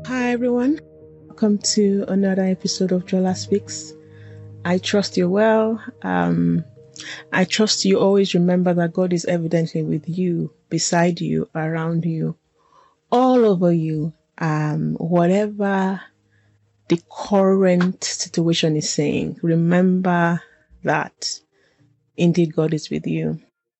Hi everyone, welcome to another episode of Jola Speaks. I trust you're well. I trust you always remember that God is evidently with you, beside you, around you, all over you. Whatever the current situation is saying, remember that indeed God is with you.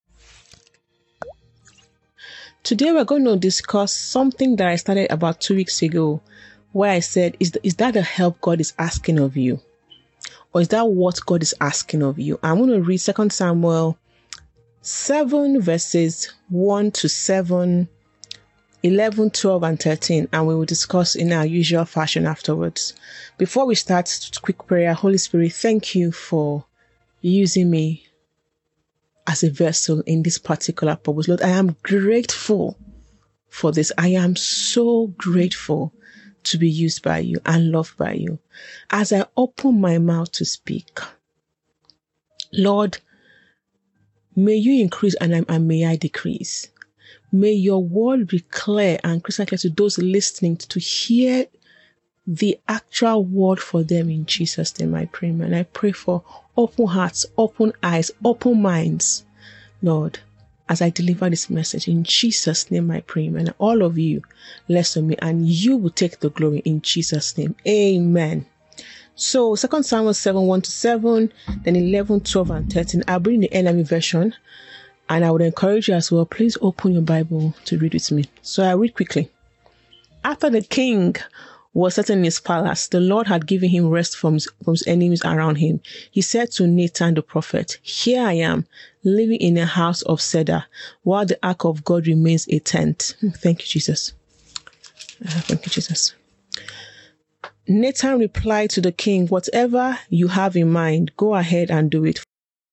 Today we're going to discuss something that I started about 2 weeks ago, where I said, is that the help God is asking of you? Or is that what God is asking of you? I'm going to read 2 Samuel 7 verses 1 to 7, 11, 12, and 13, and we will discuss in our usual fashion afterwards. Before we start, quick prayer. Holy Spirit, thank you for using me as a vessel in this particular purpose. Lord, I am grateful for this. I am so grateful to be used by you and loved by you. As I open my mouth to speak, Lord, may you increase and may I decrease. May your word be clear and crystal clear to those listening to hear the actual word for them. In Jesus' name I pray, and I pray for open hearts, open eyes, open minds, Lord, as I deliver this message. In Jesus' name I pray, and all of you listen me, and you will take the glory in Jesus' name. Amen. So 2 Samuel 7, 1 to 7, then 11, 12, and 13. I'll bring the NIV version, and I would encourage you as well, please open your Bible to read with me. So I read quickly. After the king was settled in his palace, the Lord had given him rest from his enemies around him. He said to Nathan the prophet, "Here I am, living in a house of cedar, while the ark of God remains a tent." Thank you, Jesus. Thank you, Jesus. Nathan replied to the king, "Whatever you have in mind, go ahead and do it."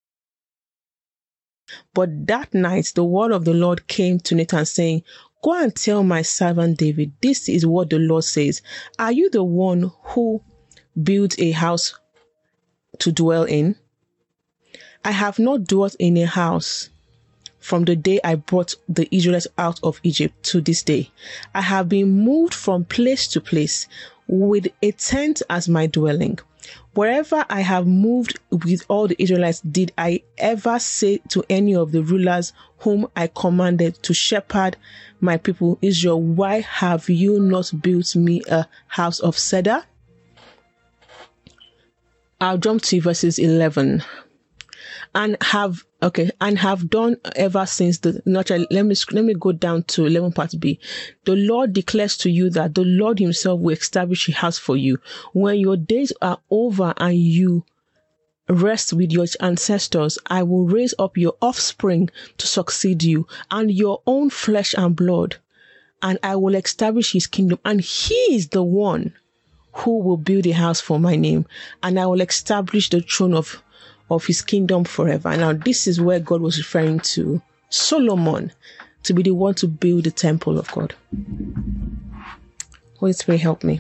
But that night, the word of the Lord came to Nathan saying, "Go and tell my servant David, this is what the Lord says. Are you the one who built a house to dwell in? I have not dwelt in a house from the day I brought the Israelites out of Egypt to this day. I have been moved from place to place with a tent as my dwelling. Wherever I have moved with all the Israelites, did I ever say to any of the rulers whom I commanded to shepherd my people Israel, why have you not built me a house of cedar?" I'll jump to verses 11. And have done ever since let me go down to 11 part B. The Lord declares to you that the Lord himself will establish a house for you. When your days are over and you rest with your ancestors, I will raise up your offspring to succeed you, and your own flesh and blood, and I will establish his kingdom, and he is the one who will build a house for my name, and I will establish the throne of his kingdom forever. Now, this is where God was referring to Solomon to be the one to build the temple of God. Holy Spirit, help me.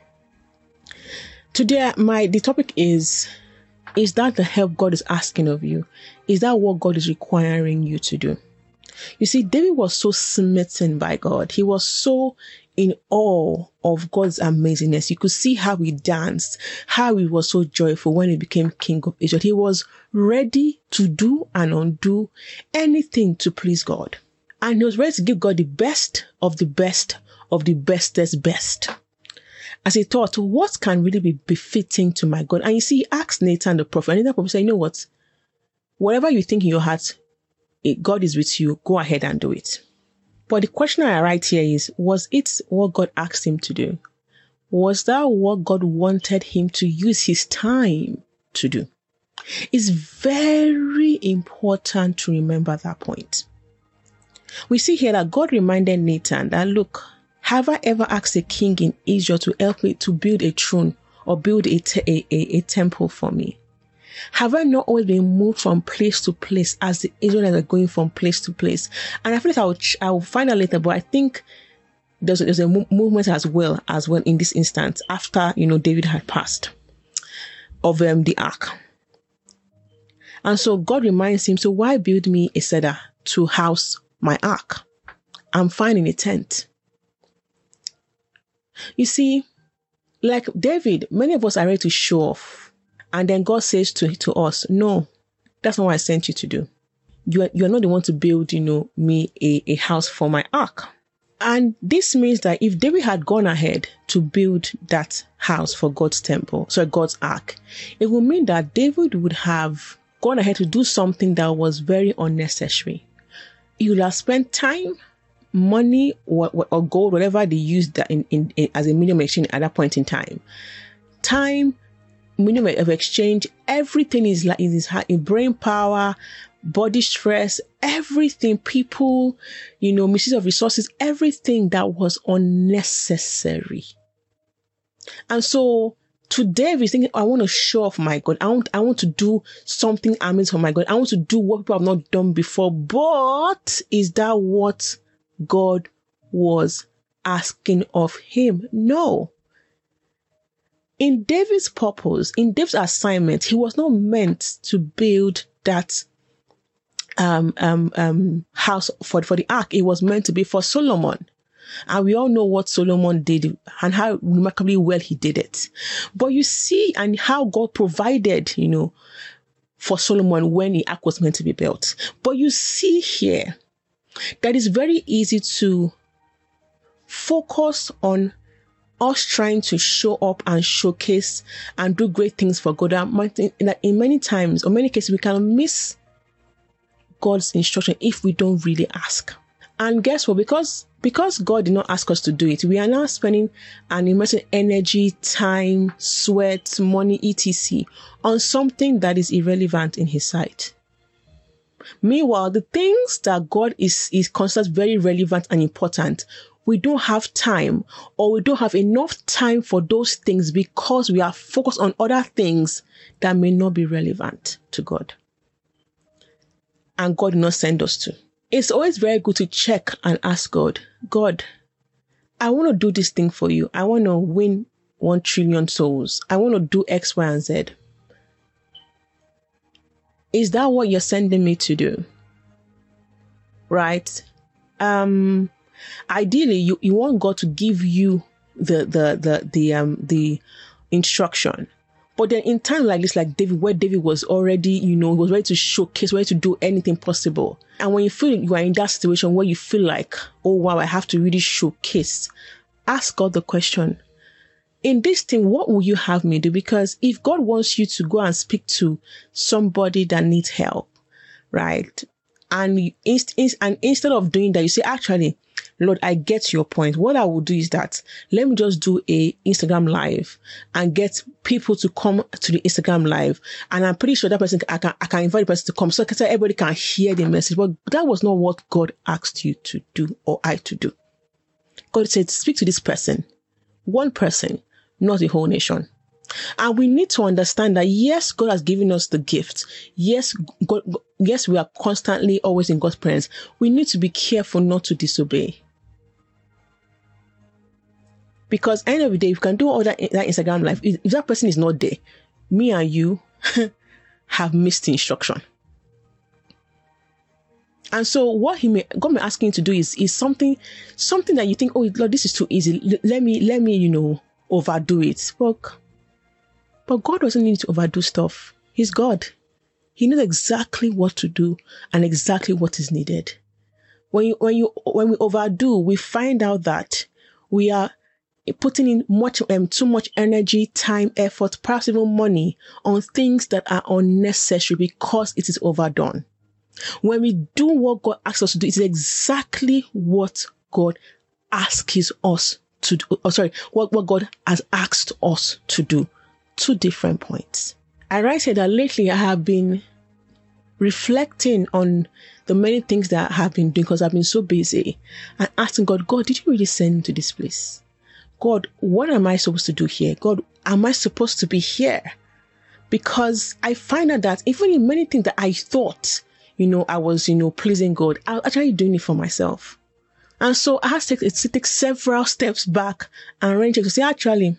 Today, the topic is that the help God is asking of you? Is that what God is requiring you to do? You see, David was so smitten by God. He was so in awe of God's amazingness. You could see how he danced, how he was so joyful when he became king of Israel. He was ready to do and undo anything to please God. And he was ready to give God the best of the best of the bestest best. As he thought, what can really be befitting to my God? And you see, he asked Nathan the prophet, and Nathan the prophet said, "You know what? Whatever you think in your heart, God is with you, go ahead and do it." But the question I write here is, was it what God asked him to do? Was that what God wanted him to use his time to do? It's very important to remember that point. We see here that God reminded Nathan that, look, have I ever asked a king in Israel to help me to build a throne or build a temple for me? Have I not always been moved from place to place as the Israelites are going from place to place? And I feel like I will find out later, but I think there's a movement as well in this instance after, David had passed of the ark. And so God reminds him, so why build me a cedar to house my ark? I'm fine in a tent. You see, like David, many of us are ready to show off. And then God says to us, no, that's not what I sent you to do. You're not the one to build, me a house for my ark. And this means that if David had gone ahead to build that house for God's God's ark, it would mean that David would have gone ahead to do something that was very unnecessary. He would have spent time, money, or gold, whatever they used that in as a medium of exchange at that point in time. Time, medium of exchange, everything is like in brain power, body stress, everything, people, misuse of resources, everything that was unnecessary. And so to David, thinking, I want to show off my God. I want to do something amazing for my God. I want to do what people have not done before. But is that what God was asking of him? No. In David's purpose, in David's assignment, he was not meant to build that house for the ark. It was meant to be for Solomon. And we all know what Solomon did and how remarkably well he did it. But you see, and how God provided, for Solomon when the ark was meant to be built. But you see here that it's very easy to focus on us trying to show up and showcase and do great things for God. In many times, or many cases, we can miss God's instruction if we don't really ask. And guess what? Because God did not ask us to do it, we are now spending an immense energy, time, sweat, money, etc. on something that is irrelevant in his sight. Meanwhile, the things that God is considered very relevant and important, we don't have time, or we don't have enough time for those things because we are focused on other things that may not be relevant to God. And God did not send us to. It's always very good to check and ask God, I want to do this thing for you. I want to win 1 trillion souls. I want to do X, Y, and Z. Is that what you're sending me to do? Right? Ideally, you want God to give you the instruction. But then in time like this, like David, where David was already, he was ready to showcase, ready to do anything possible. And when you feel you are in that situation where you feel like, oh wow, I have to really showcase, ask God the question, in this thing, what will you have me do? Because if God wants you to go and speak to somebody that needs help, right? And instead of doing that, you say, actually, Lord, I get your point. What I will do is that let me just do a Instagram live and get people to come to the Instagram live. And I'm pretty sure that person, I can invite the person to come so everybody can hear the message. But that was not what God asked you to do or I to do. God said, speak to this person, one person, not the whole nation. And we need to understand that, yes, God has given us the gift. Yes, we are constantly always in God's presence. We need to be careful not to disobey. Because at the end of the day, you can do all that Instagram live. If that person is not there, me and you have missed the instruction. And so what God may asking you to do is something that you think, oh Lord, this is too easy. Let me, overdo it. But God doesn't need to overdo stuff. He's God. He knows exactly what to do and exactly what is needed. When we overdo, we find out that we are putting in too much energy, time, effort, perhaps even money on things that are unnecessary because it is overdone. When we do what God asks us to do, it is exactly what God asks us to do. What God has asked us to do. 2 different points. I write here that lately I have been reflecting on the many things that I have been doing because I've been so busy and asking God, did you really send me to this place? God, what am I supposed to do here? God, am I supposed to be here? Because I find out that even in many things that I thought, I was, pleasing God, I was actually doing it for myself. And so I had to take several steps back and arrange to say, actually,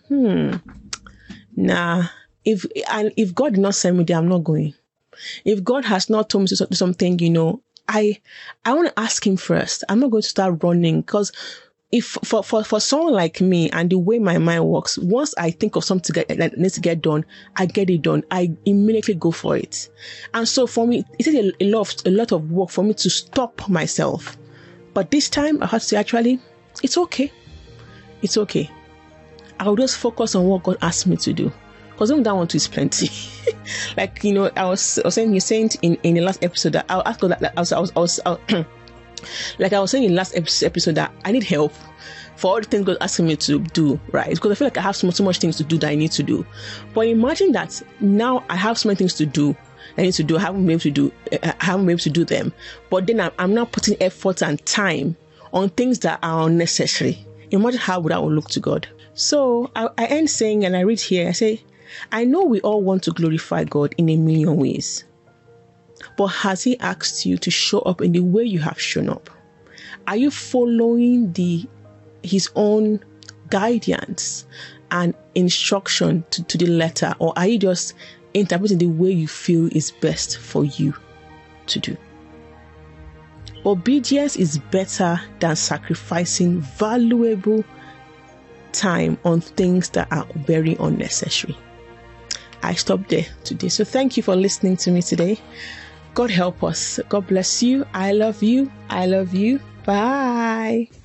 nah, if God did not send me there, I'm not going. If God has not told me to do something, I want to ask him first. I'm not going to start running because if for someone like me and the way my mind works, once I think of something that needs to get done, I get it done. I immediately go for it. And so for me, it is a lot of work for me to stop myself. But this time I had to say, actually, it's okay. It's okay. I'll just focus on what God asked me to do. Because even that one too is plenty. Like, I was saying in the last episode that I'll ask God that like I was saying in the last episode that I need help for all the things God asking me to do, right? Because I feel like I have so much things to do that I need to do. But imagine that now I have so many things to do. I haven't been able to do them. But then I'm now putting effort and time on things that are unnecessary. Imagine how would that look to God. So I end saying, and I read here, I say, I know we all want to glorify God in a million ways. But has He asked you to show up in the way you have shown up? Are you following His own guidance and instruction to the letter? Or are you just interpreting the way you feel is best for you to do? Obedience is better than sacrificing valuable time on things that are very unnecessary. I stop there today. So thank you for listening to me today. God help us. God bless you. I love you. I love you. Bye.